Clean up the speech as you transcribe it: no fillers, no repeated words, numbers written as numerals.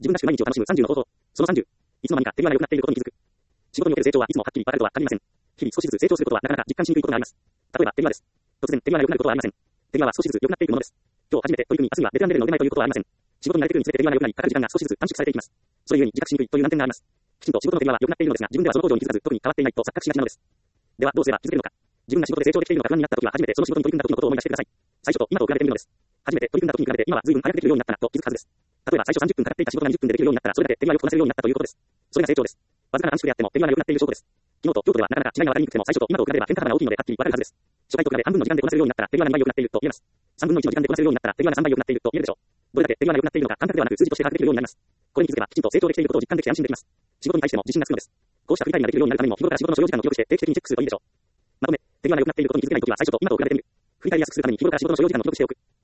自分らしく毎日を楽しむ30の方法。その30。いつの間にか手際が良くなっていることに気づく。仕事における成長はいつもはっきり分かるとは限りません。日々少しずつ成長することはなかなか実感しにくいことがあります。例えば手際です。突然手際が良くなることはありません。手際は少しずつ良くなっていくものです。今日初めて取り組み、明日にはベテランレベルの腕前ということはありません。仕事に慣れてくるにつれて手際が良くなり、かかる時間が少しずつ短縮されていきます。それゆえに自覚しにくいという難点があります。きちんと仕事の手際は良くなっているのですが、自分ではその向上に気づかず、特に変わっていないと錯覚しがちなのです。ではどうすれば気づけるのか。自分が仕事で成長できているのか不安になった時は、初めてその仕事に取り組んだ時のことを思い出してください。最初と今と比べてみるのです。初めて取り組んだ時に比べて今は随分早くできるようになったなと気づくはずです。例えば最初30分かかっていた仕事が20分でできるようになったら、それだけ手際よくこなせるようになったということです。それが成長です。わずかな短縮であっても手際が良くなっている証拠です。昨日と今日とではなかなか違いが分かりにくくても、最初と今と比べれば変化幅が大きいのではっきり分かるはずです。初回と比べ半分の時間でこなせるようになったら手際が2倍良くなっていると言えます。3分の1の時間でこなせるようになったら手際が3倍良くなっていると言えるでしょう。どれだけ手際が良くなっているのか感覚ではなく数字として把握できるようになります。これに気づけばきちんと成長できていることを実感できて安心できます。仕事に対しても自信がつくのです。こうした振り返りができるようになるためにも、日頃から仕事の所要時間を記録して定期的にチェックするといいでしょう。まとめ、手際が良くなっていることに気づけないときは最初と今と比べてみる。振り返りやすくするために日頃から仕事の所要時間を記録しておく。